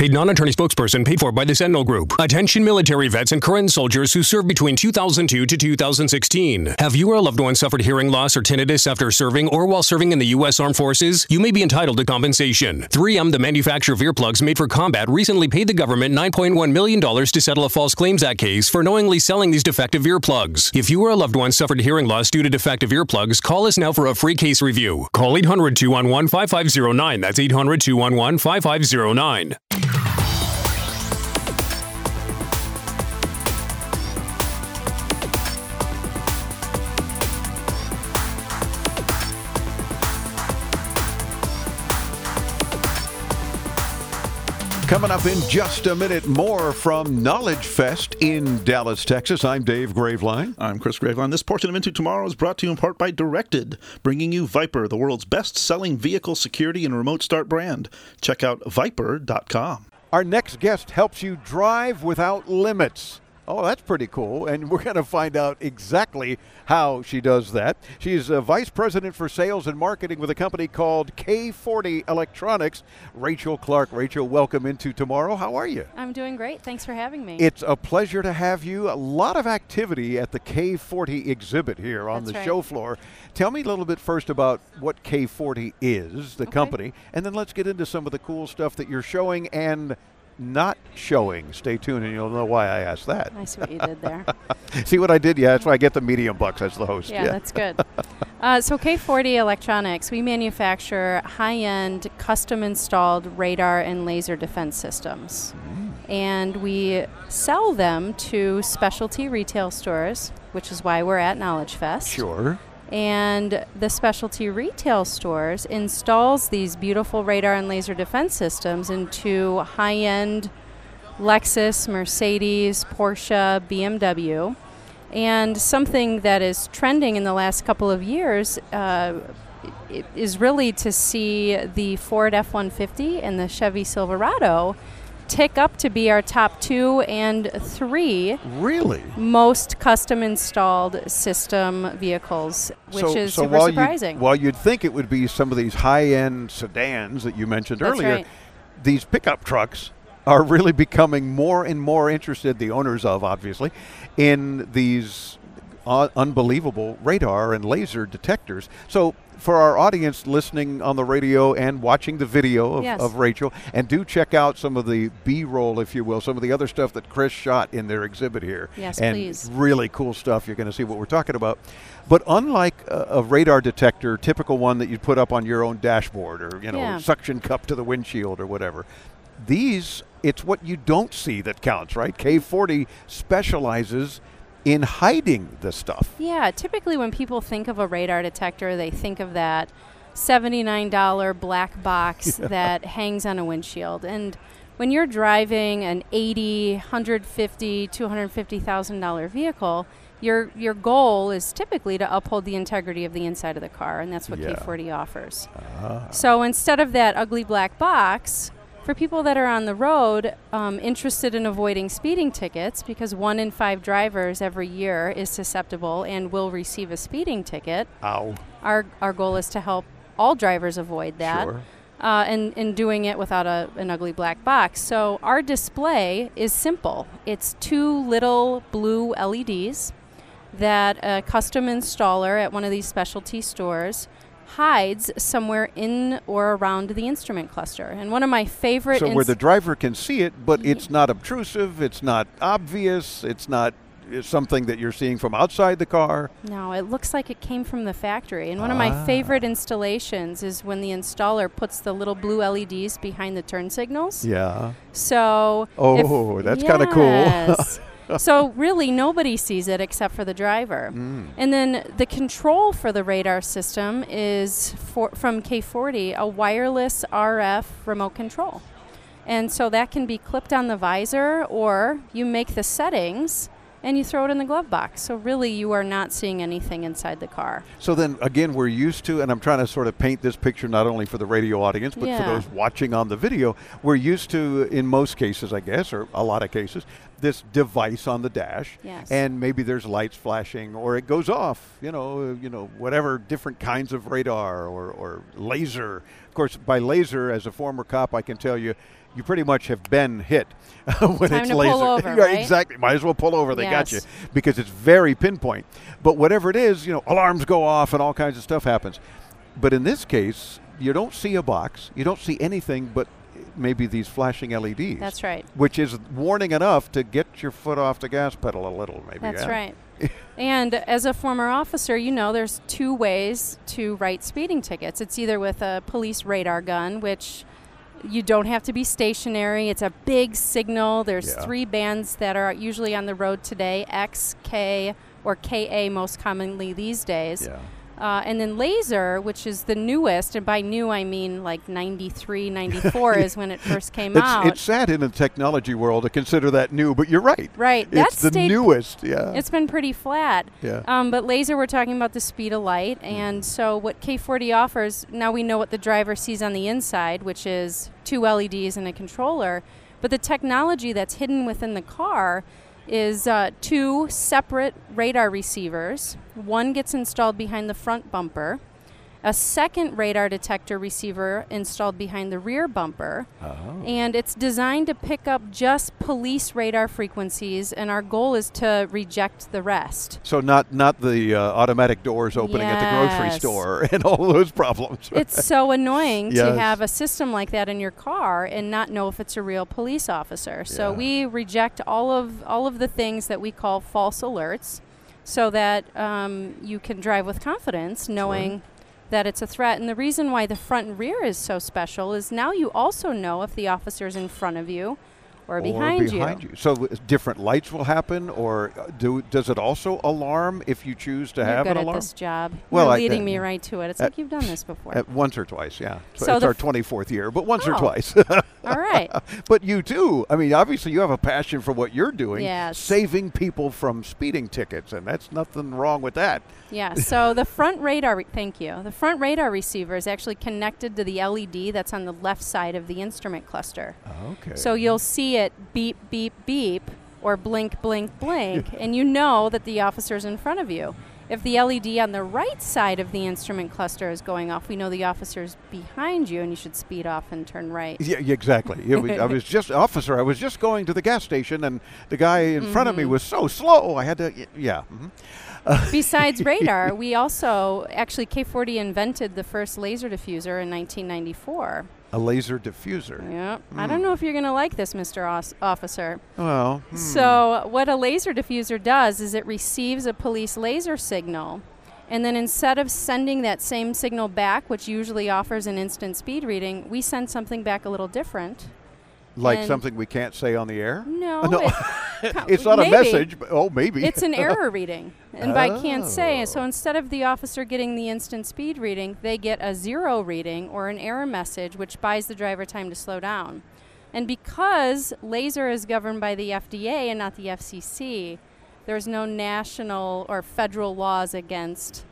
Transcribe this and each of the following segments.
Paid non-attorney spokesperson paid for by the Sentinel Group. Attention military vets and current soldiers who served between 2002 to 2016. Have you or a loved one suffered hearing loss or tinnitus after serving or while serving in the U.S. Armed Forces? You may be entitled to compensation. 3M, the manufacturer of earplugs made for combat, recently paid the government $9.1 million to settle a False Claims Act case for knowingly selling these defective earplugs. If you or a loved one suffered hearing loss due to defective earplugs, call us now for a free case review. Call 800-211-5509. That's 800-211-5509. Coming up in just a minute, more from Knowledge Fest in Dallas, Texas. I'm Dave Graveline. I'm Chris Graveline. This portion of Into Tomorrow is brought to you in part by Directed, bringing you Viper, the world's best-selling vehicle security and remote start brand. Check out Viper.com. Our next guest helps you drive without limits. Oh, that's pretty cool, and we're going to find out exactly how she does that. She's a vice president for sales and marketing with a company called K40 Electronics. Rachel Clark. Rachel, welcome Into Tomorrow. How are you? I'm doing great. Thanks for having me. It's a pleasure to have you. A lot of activity at the K40 exhibit here on the show floor. Tell me a little bit first about what K40 is, the company, and then let's get into some of the cool stuff that you're showing and not showing. Stay tuned and you'll know why I asked that. I see what you did there. See what I did? Yeah, that's why I get the medium bucks as the host. Yeah, that's good. So K40 Electronics, we manufacture high-end, custom-installed radar and laser defense systems. And we sell them to specialty retail stores, which is why we're at Knowledge Fest. Sure. And the specialty retail stores installs these beautiful radar and laser defense systems into high-end Lexus, Mercedes, Porsche, BMW. And something that is trending in the last couple of years is really to see the Ford F-150 and the Chevy Silverado tick up to be our top 2 and 3 most custom installed system vehicles, which is super surprising. While you'd think it would be some of these high-end sedans that you mentioned earlier, these pickup trucks are really becoming more and more interested, the owners of obviously, in these unbelievable radar and laser detectors. So for our audience listening on the radio and watching the video of Rachel, and do check out some of the B-roll, if you will, some of the other stuff that Chris shot in their exhibit here. Yes, and please. Really cool stuff. You're going to see what we're talking about. But unlike a radar detector, typical one that you'd put up on your own dashboard or, suction cup to the windshield or whatever, these, it's what you don't see that counts, right? K40 specializes in hiding the stuff. Yeah, typically when people think of a radar detector, they think of that $79 black box that hangs on a windshield. And when you're driving an $80,000, $150,000, $250,000 vehicle, your goal is typically to uphold the integrity of the inside of the car, and that's what K40 offers. So instead of that ugly black box, for people that are on the road interested in avoiding speeding tickets, because 1 in 5 drivers every year is susceptible and will receive a speeding ticket. Ow. Our goal is to help all drivers avoid that. Sure. And doing it without an ugly black box. So our display is simple. It's 2 little blue LEDs that a custom installer at one of these specialty stores hides somewhere in or around the instrument cluster. And one of my favorite... So where the driver can see it, but it's not obtrusive, it's not obvious, it's not something that you're seeing from outside the car. No, it looks like it came from the factory. And one of my favorite installations is when the installer puts the little blue LEDs behind the turn signals. Yeah. So... that's kind of cool. So really nobody sees it except for the driver. And then the control for the radar system is from K40, a wireless RF remote control. And so that can be clipped on the visor, or you make the settings and you throw it in the glove box. So really you are not seeing anything inside the car. So then again, we're used to, and I'm trying to sort of paint this picture not only for the radio audience, but for those watching on the video, we're used to, in most cases, I guess, or a lot of cases, this device on the dash, and maybe there's lights flashing, or it goes off, whatever different kinds of radar or laser Of course, by laser, as a former cop, I can tell you, you pretty much have been hit when Time it's to laser. pull over, Yeah, right? exactly. Might as well pull over. They got you Yes. because it's very pinpoint. But whatever it is, alarms go off and all kinds of stuff happens. But in this case, you don't see a box. You don't see anything but maybe these flashing LEDs. That's right. Which is warning enough to get your foot off the gas pedal a little, maybe. That's yeah? right. And as a former officer, there's two ways to write speeding tickets. It's either with a police radar gun, which you don't have to be stationary. It's a big signal. There's 3 bands that are usually on the road today, X, K, or KA most commonly these days. Yeah. And then laser, which is the newest, and by new I mean like 93, 94 is when it first came out. It's sad in the technology world to consider that new, but you're right. Right. It's the newest, yeah. It's been pretty flat. Yeah. But laser, we're talking about the speed of light. And so what K40 offers, now we know what the driver sees on the inside, which is 2 LEDs and a controller. But the technology that's hidden within the car is 2 separate radar receivers. One gets installed behind the front bumper, a second radar detector receiver installed behind the rear bumper, and it's designed to pick up just police radar frequencies, and our goal is to reject the rest. So not the automatic doors opening at the grocery Yes. store and all those problems. Right? It's so annoying to Yes. have a system like that in your car and not know if it's a real police officer. So Yeah. we reject all of the things that we call false alerts, so that you can drive with confidence, knowing that it's a threat. And the reason why the front and rear is so special is now you also know if the officer's in front of you or behind you. So different lights will happen, or does it also alarm if you choose to You're have good an at alarm? this job. Well, You're I- leading me right to it. It's like you've done this before. Once or twice, yeah. So it's the our 24th year, but once or Oh. twice. All right. But you too. I mean, obviously you have a passion for what you're doing, Yes. saving people from speeding tickets, and that's nothing wrong with that. Yeah, so the front radar, thank you. The front radar receiver is actually connected to the LED that's on the left side of the instrument cluster. Okay. So you'll see it beep, beep, beep, or blink, blink, blink, and you know that the officer's in front of you. If the LED on the right side of the instrument cluster is going off, we know the officer's behind you and you should speed off and turn right. Yeah, exactly. I was just going to the gas station, and the guy in front of me was so slow. I had to, yeah. Besides radar, we also, actually K40 invented the first laser diffuser in 1994. A laser diffuser. Yeah. I don't know if you're going to like this, Mr. Officer. Well, So what a laser diffuser does is it receives a police laser signal, and then instead of sending that same signal back, which usually offers an instant speed reading, we send something back a little different. like and- something we can't say on the air? No. No. It's not a maybe. message, but maybe. It's an error reading. And by can't say, Oh. so instead of the officer getting the instant speed reading, they get a 0 reading or an error message, which buys the driver time to slow down. And because laser is governed by the FDA and not the FCC, there's no national or federal laws against.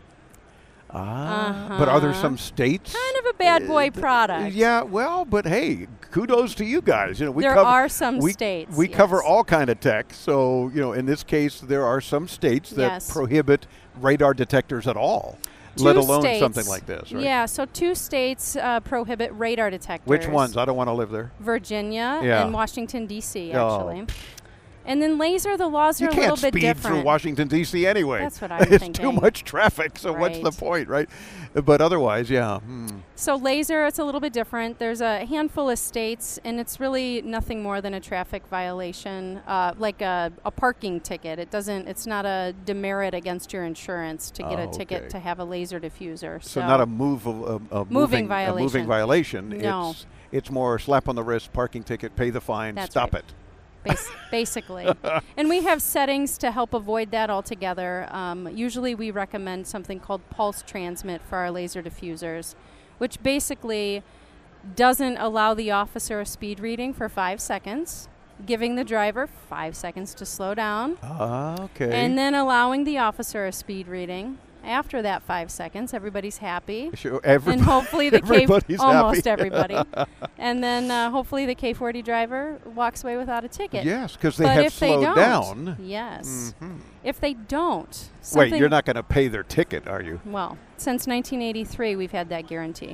But are there some states? Kind of a bad boy product. Yeah, well, but hey, kudos to you guys. We There cover, are some we, states, We cover yes. all kind of tech. So, in this case, there are some states that Yes. prohibit radar detectors at all, Two let alone states- something like this, right? Yeah, so 2 states prohibit radar detectors. Which ones? I don't want to live there. Virginia Yeah. and Washington, D.C., Oh. actually. And then laser, the laws are You a little can't bit speed different. through Washington, D.C. anyway. That's what I'm It's thinking. too much traffic, so what's the Right. point, right? But otherwise, yeah. So laser, it's a little bit different. There's a handful of states, and it's really nothing more than a traffic violation, like a parking ticket. It's not a demerit against your insurance to get a ticket okay. to have a laser diffuser. So not a moving Moving A moving violation. violation. No. It's more slap on the wrist, parking ticket, pay the fine, That's stop right. it. Basically. And we have settings to help avoid that altogether. Usually we recommend something called pulse transmit for our laser diffusers, which basically doesn't allow the officer a speed reading for 5 seconds, giving the driver 5 seconds to slow down, Okay. and then allowing the officer a speed reading. After that 5 seconds, everybody's happy. Sure, And hopefully the everybody's almost happy. everybody. And then hopefully the K40 driver walks away without a ticket. Yes, because they But have if they slowed don't, down. yes. Mhm. If they don't, Wait, something- you're not going to pay their ticket, are you? Well, since 1983, we've had that guarantee.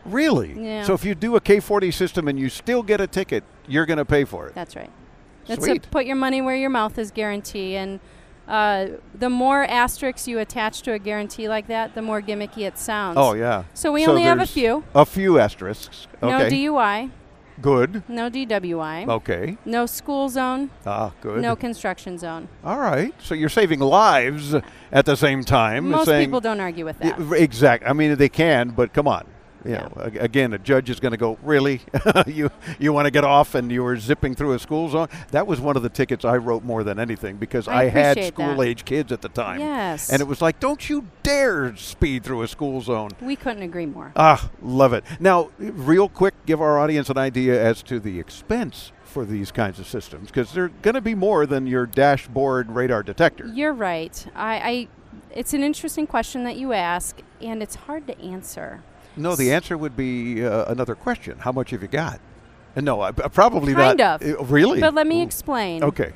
Really? Yeah. So if you do a K40 system and you still get a ticket, you're going to pay for it. That's right. That's Sweet. a put your money where your mouth is guarantee. And the more asterisks you attach to a guarantee like that, the more gimmicky it sounds. Oh, yeah. So we only have a there's few. A few asterisks. No Okay. DUI. Good. No DWI. Okay. No school zone. Ah, good. No construction zone. All right. So you're saving lives at the same time. Most saying, people don't argue with that. Exactly. I mean, they can, but come on. You Yeah. know, again, a judge is going to go, really? you want to get off and you were zipping through a school zone? That was one of the tickets I wrote more than anything because I had appreciate school-age kids at the time. Yes. And it was like, don't you dare speed through a school zone. We couldn't agree more. Ah, love it. Now, real quick, give our audience an idea as to the expense for these kinds of systems because they're going to be more than your dashboard radar detector. You're right. It's an interesting question that you ask, and it's hard to answer. No, the answer would be another question. How much have you got? No, probably kind not. of. Really? But let me explain. Okay.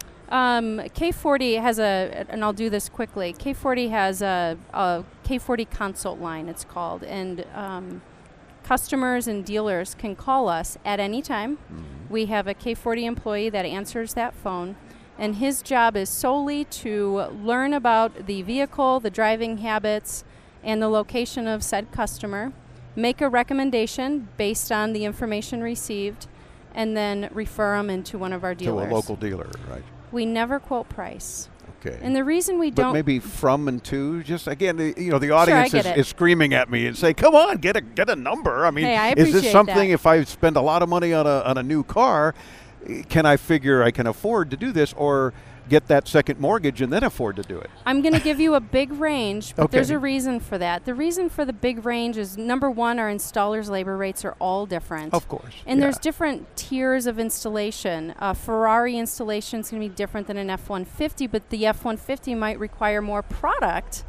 K40 has and I'll do this quickly, K40 has a K40 consult line, it's called, and customers and dealers can call us at any time. Mm-hmm. We have a K40 employee that answers that phone, and his job is solely to learn about the vehicle, the driving habits, and the location of said customer, make a recommendation based on the information received, and then refer them into one of our dealers. To a local dealer, right. We never quote price. Okay. And the reason we but don't... maybe from and to, just again, the audience Sure, is screaming at me and say, come on, get a number. I mean, Hey, I is this appreciate something, that. if I spend a lot of money on a new car, can I figure I can afford to do this or get that second mortgage and then afford to do it? I'm going to give you a big range, but Okay. there's a reason for that. The reason for the big range is, number one, our installers' labor rates are all different. Of course. And yeah. there's different tiers of installation. A Ferrari installation is going to be different than an F-150, but the F-150 might require more product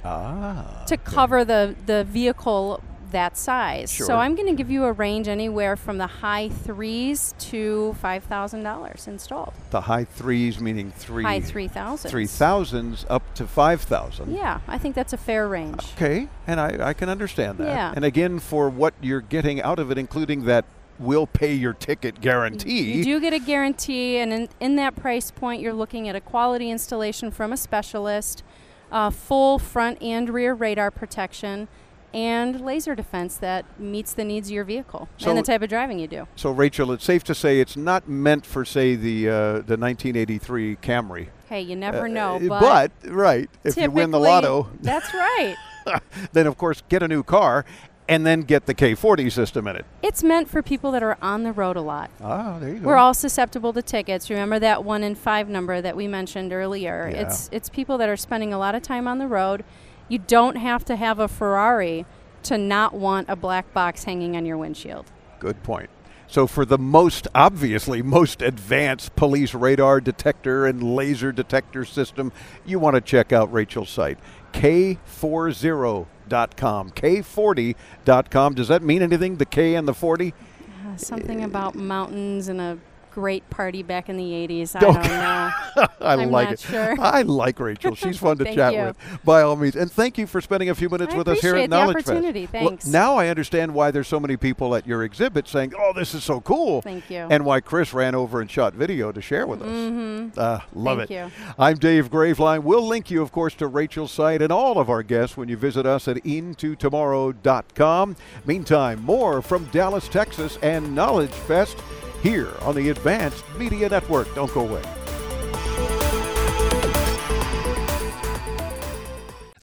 to cover the vehicle that size. Sure. So I'm going to give you a range anywhere from the high $3,000s to $5,000 installed. The high threes meaning High 3,000s. 3,000s up to 5,000. Yeah, I think that's a fair range. Okay, and I can understand that. Yeah. And again, for what you're getting out of it, including that will pay your ticket guarantee. You do get a guarantee, and in that price point, you're looking at a quality installation from a specialist, full front and rear radar protection, and laser defense that meets the needs of your vehicle and the type of driving you do. So, Rachel, it's safe to say it's not meant for, say, the 1983 Camry. Hey, you never know. But right, if you win the lotto, that's right. then, of course, get a new car and then get the K40 system in it. It's meant for people that are on the road a lot. Ah, there you go. We're all susceptible to tickets. Remember that 1 in 5 number that we mentioned earlier? Yeah. It's people that are spending a lot of time on the road. You don't have to have a Ferrari to not want a black box hanging on your windshield. Good point. So for the most advanced police radar detector and laser detector system, you want to check out Rachel's site, K40.com. K40.com. Does that mean anything, the K and the 40? Something about mountains and a great party back in the 80s. I don't know. I'm like not it. Sure. I like Rachel. She's fun to Thank chat you. with, by all means. And thank you for spending a few minutes with us here at Knowledge Fest. I appreciate the opportunity. Thanks. Well, now I understand why there's so many people at your exhibit saying, oh, this is so cool. Thank you. And why Chris ran over and shot video to share with us. Mm-hmm. Love Thank it. you. I'm Dave Graveline. We'll link you, of course, to Rachel's site and all of our guests when you visit us at intotomorrow.com. Meantime, more from Dallas, Texas and Knowledge Fest here on the Advanced Media Network. Don't go away.